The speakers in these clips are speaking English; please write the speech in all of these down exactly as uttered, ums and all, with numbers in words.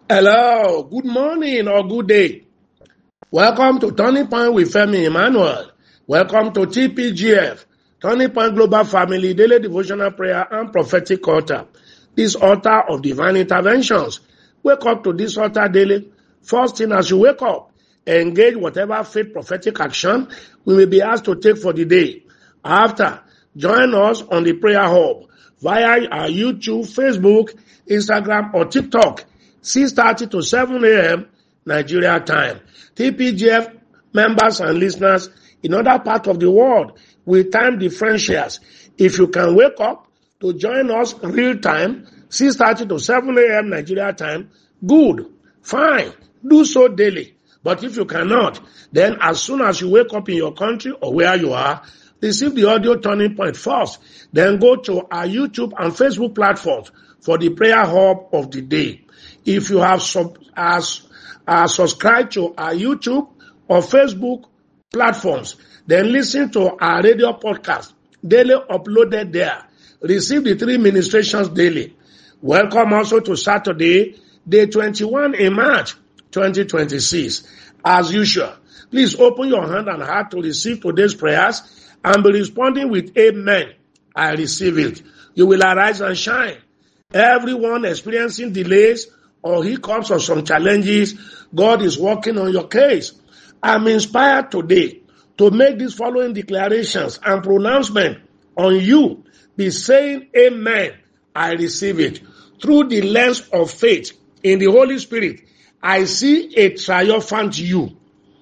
Hello, good morning or good day. Welcome to Turning Point with Femi Emmanuel. Welcome to T P G F, Turning Point Global Family Daily Devotional Prayer and Prophetic Altar. This altar of divine interventions. Wake up to this altar daily. First thing as you wake up, engage whatever faith prophetic action we may be asked to take for the day. After, join us on the prayer hub via our YouTube, Facebook, Instagram, or TikTok. six thirty to seven a.m. Nigeria time. T P G F members and listeners in other parts of the world with time differentials. If you can wake up to join us real time, six thirty to seven a.m. Nigeria time, good, fine, do so daily. But if you cannot, then as soon as you wake up in your country or where you are, receive the audio Turning Point first. Then go to our YouTube and Facebook platforms for the prayer hub of the day. If you have sub, as, uh, subscribed to our YouTube or Facebook platforms, then listen to our radio podcast, daily uploaded there. Receive the three ministrations daily. Welcome also to Saturday, day twenty-one in March twenty twenty-six. As usual, please open your hand and heart to receive today's prayers and be responding with Amen. I receive it. You will arise and shine. Everyone experiencing delays or hiccups or some challenges, God is working on your case. I'm inspired today to make these following declarations and pronouncement on you. Be saying, Amen, I receive it. Through the lens of faith in the Holy Spirit, I see a triumphant you.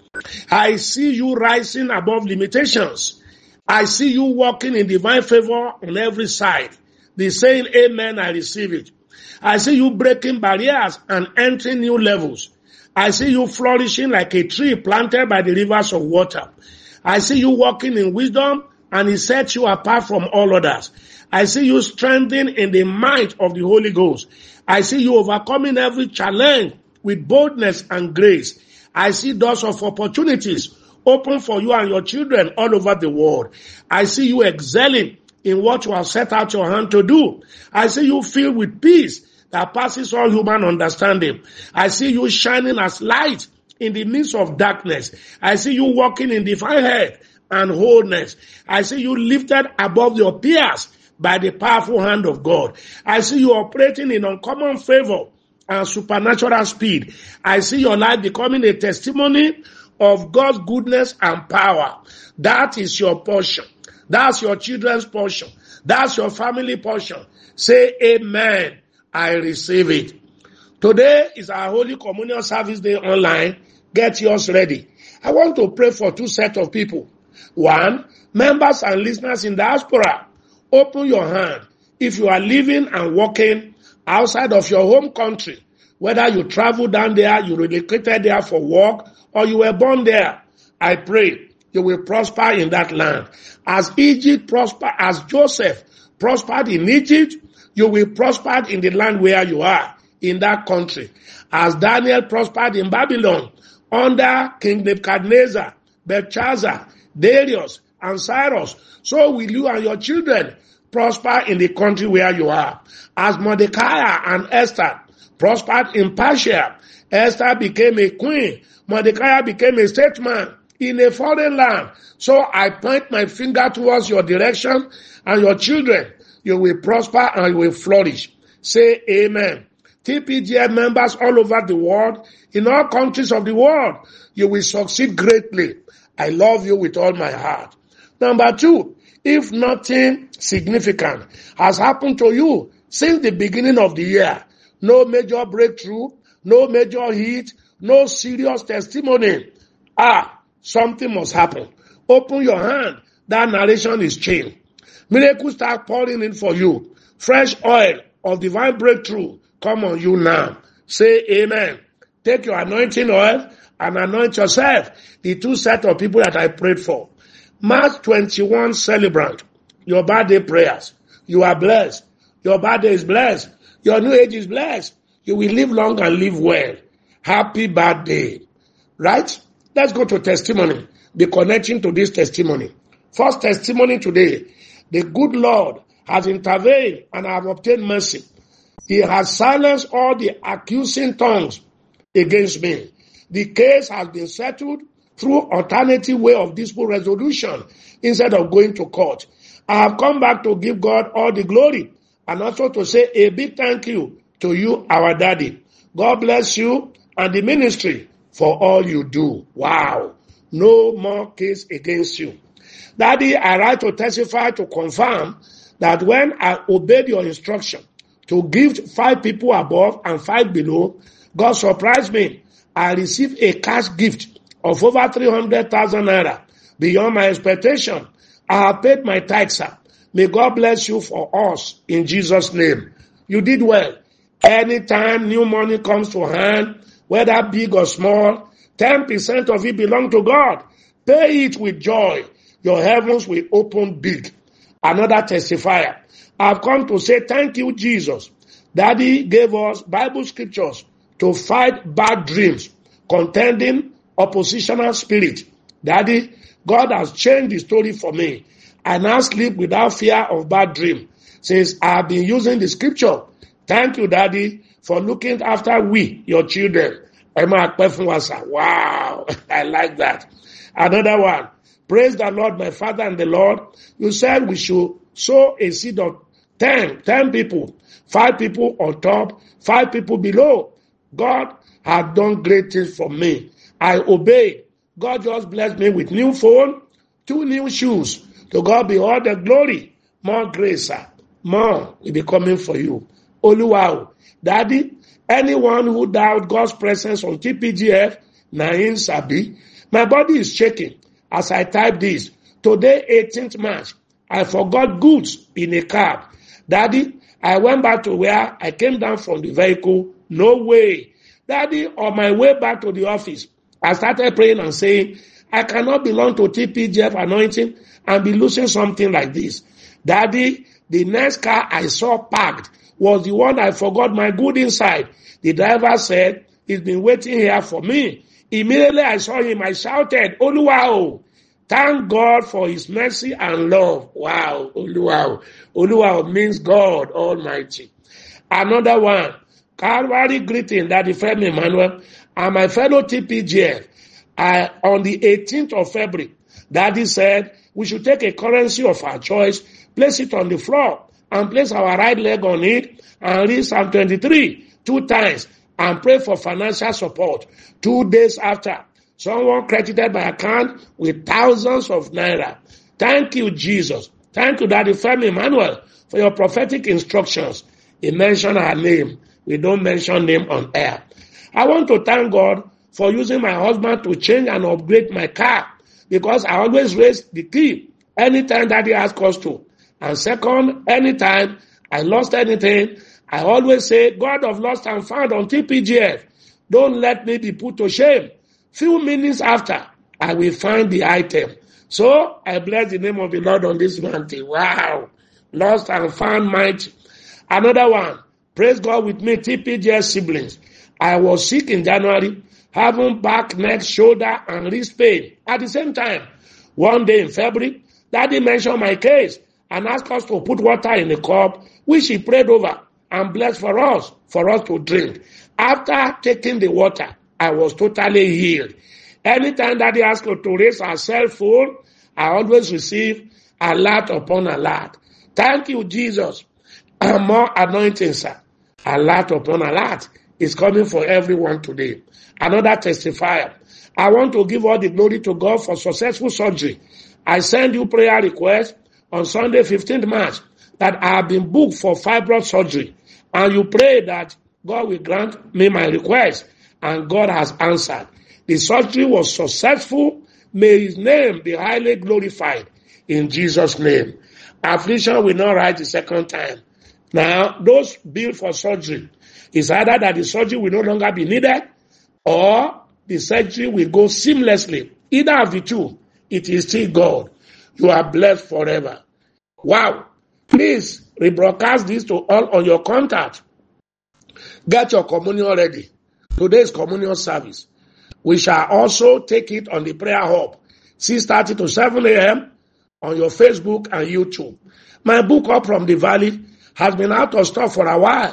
I see you rising above limitations. I see you walking in divine favor on every side. Be saying, Amen, I receive it. I see you breaking barriers and entering new levels. I see you flourishing like a tree planted by the rivers of water. I see you walking in wisdom, and He sets you apart from all others. I see you strengthened in the might of the Holy Ghost. I see you overcoming every challenge with boldness and grace. I see doors of opportunities open for you and your children all over the world. I see you excelling in what you have set out your hand to do. I see you filled with peace that passes all human understanding. I see you shining as light in the midst of darkness. I see you walking in divine health and wholeness. I see you lifted above your peers by the powerful hand of God. I see you operating in uncommon favor and supernatural speed. I see your life becoming a testimony of God's goodness and power. That is your portion. That's your children's portion. That's your family portion. Say Amen. I receive it. Today is our Holy Communion Service Day online. Get yours ready. I want to pray for two sets of people. One, members and listeners in diaspora. Open your hand. If you are living and working outside of your home country, whether you travel down there, you relocated there for work, or you were born there, I pray you will prosper in that land. As Egypt prospered, as Joseph prospered in Egypt, you will prosper in the land where you are, in that country. As Daniel prospered in Babylon, under King Nebuchadnezzar, Belshazzar, Darius, and Cyrus, so will you and your children prosper in the country where you are. As Mordecai and Esther prospered in Persia, Esther became a queen, Mordecai became a statesman in a foreign land. So I point my finger towards your direction, and your children, you will prosper and you will flourish. Say Amen. T P G F members all over the world, in all countries of the world, you will succeed greatly. I love you with all my heart. Number two, if nothing significant has happened to you since the beginning of the year, no major breakthrough, no major hit, no serious testimony, ah, something must happen. Open your hand. That narration is changed. Miracles start pouring in for you. Fresh oil of divine breakthrough come on you now. Say amen. Take your anointing oil and anoint yourself. The two set of people that I prayed for. March twenty-first celebrant. Your birthday prayers. You are blessed. Your birthday is blessed. Your new age is blessed. You will live long and live well. Happy birthday. Right? Let's go to testimony. Be connecting to this testimony. First testimony today. The good Lord has intervened and I have obtained mercy. He has silenced all the accusing tongues against me. The case has been settled through alternative way of dispute resolution instead of going to court. I have come back to give God all the glory and also to say a big thank you to you, our daddy. God bless you and the ministry for all you do. Wow. No more case against you. Daddy, I write to testify to confirm that when I obeyed your instruction to give five people above and five below, God surprised me. I received a cash gift of over three hundred thousand naira beyond my expectation. I have paid my tithes, sir. May God bless you for us in Jesus' name. You did well. Anytime new money comes to hand, whether big or small, ten percent of it belongs to God. Pay it with joy. Your heavens will open big. Another testifier. I've come to say thank you, Jesus. Daddy gave us Bible scriptures to fight bad dreams, contending oppositional spirit. Daddy, God has changed the story for me. I now sleep without fear of bad dream since I have been using the scripture. Thank you, Daddy, for looking after we, your children. Wow, I like that. Another one. Praise the Lord, my Father and the Lord. You said we should sow a seed of ten, ten people, five people on top, five people below. God had done great things for me. I obeyed. God just blessed me with new phone, two new shoes. To God be all the glory. More grace, sir. More will be coming for you. Oluwao. Daddy, anyone who doubt God's presence on T P G F, Nain Sabi, my body is shaking as I type this. Today, eighteenth March, I forgot goods in a cab. Daddy, I went back to where I came down from the vehicle. No way. Daddy, on my way back to the office, I started praying and saying, I cannot belong to T P G F anointing and be losing something like this. Daddy, the next car I saw parked was the one I forgot my good inside. The driver said, he's been waiting here for me. Immediately I saw him, I shouted, Oluwao. Thank God for his mercy and love. Wow, Oluwao. Oluwao means God Almighty. Another one, Calvary greeting, Daddy Femi Emmanuel, and my fellow T P G F. I, on the eighteenth of February, Daddy said we should take a currency of our choice, place it on the floor, and place our right leg on it, and read Psalm twenty-three two times, and pray for financial support. Two days after, someone credited my account with thousands of naira. Thank you, Jesus. Thank you, Daddy Femi Emmanuel, for your prophetic instructions. He mentioned her name. We don't mention name on air. I want to thank God for using my husband to change and upgrade my car, because I always raise the key anytime Daddy asks us to. And second, anytime I lost anything, I always say, God of lost and found on T P G F, don't let me be put to shame. Few minutes after, I will find the item. So, I bless the name of the Lord on this mountain. Wow. Lost and found mighty. Another one. Praise God with me, T P G F siblings. I was sick in January, having back, neck, shoulder, and wrist pain. At the same time, one day in February, Daddy mentioned my case and asked us to put water in a cup, which he prayed over and blessed for us, for us to drink. After taking the water, I was totally healed. Anytime Daddy asked us to raise our cell phone, I always receive alert upon alert. Thank you, Jesus. And more anointing, sir. Alert upon alert is coming for everyone today. Another testifier. I want to give all the glory to God for successful surgery. I send you prayer request on Sunday, fifteenth March, that I have been booked for fibroid surgery. And you pray that God will grant me my request. And God has answered. The surgery was successful. May his name be highly glorified in Jesus' name. Affliction will not rise the second time. Now, those billed for surgery, it's either that the surgery will no longer be needed or the surgery will go seamlessly. Either of the two, it is still God. You are blessed forever. Wow. Please rebroadcast this to all on your contact. Get your communion ready. Today's communion service. We shall also take it on the prayer hub, six thirty to seven a.m. on your Facebook and YouTube. My book, Up from the Valley, has been out of stock for a while.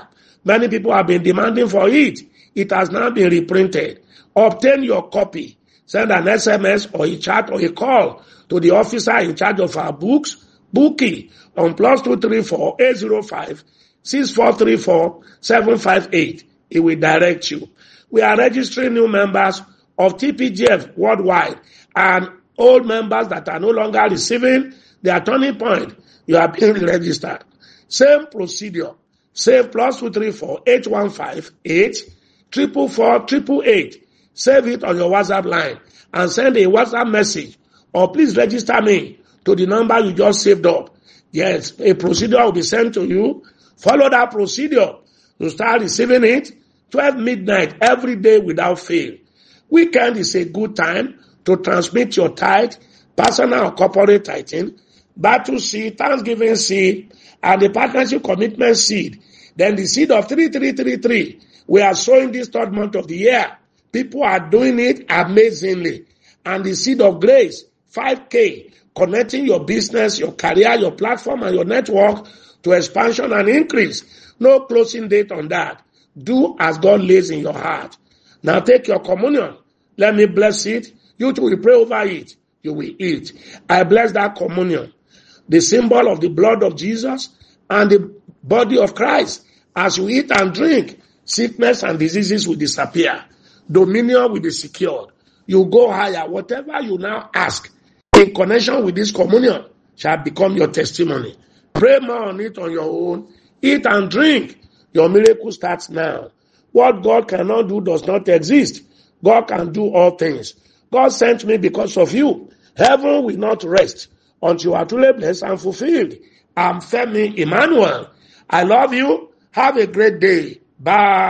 Many people have been demanding for it. It has now been reprinted. Obtain your copy. Send an S M S or a chat or a call to the officer in charge of our books, Bookie, on plus two three four eight zero five six four three four seven five eight. It will direct you. We are registering new members of T P G F worldwide, and old members that are no longer receiving their turning point, you are being registered. Same procedure. Save plus two three four eight one five eight triple four triple eight. Save it on your WhatsApp line and send a WhatsApp message, or please register me to the number you just saved up. Yes, a procedure will be sent to you. Follow that procedure. You start receiving it twelve midnight every day without fail. Weekend is a good time to transmit your tithe, personal or corporate tithing, battle seed, Thanksgiving seed, and the partnership commitment seed. Then the seed of three three three three. We are sowing this third month of the year. People are doing it amazingly. And the seed of grace, five K, connecting your business, your career, your platform, and your network to expansion and increase. No closing date on that. Do as God lays in your heart. Now take your communion. Let me bless it. You too will pray over it. You will eat. I bless that communion, the symbol of the blood of Jesus and the body of Christ. As you eat and drink, sickness and diseases will disappear. Dominion will be secured. You go higher. Whatever you now ask in connection with this communion shall become your testimony. Pray more on it on your own. Eat and drink. Your miracle starts now. What God cannot do does not exist. God can do all things. God sent me because of you. Heaven will not rest until you are truly blessed and fulfilled. I'm Femi Emmanuel. I love you. Have a great day. Bye.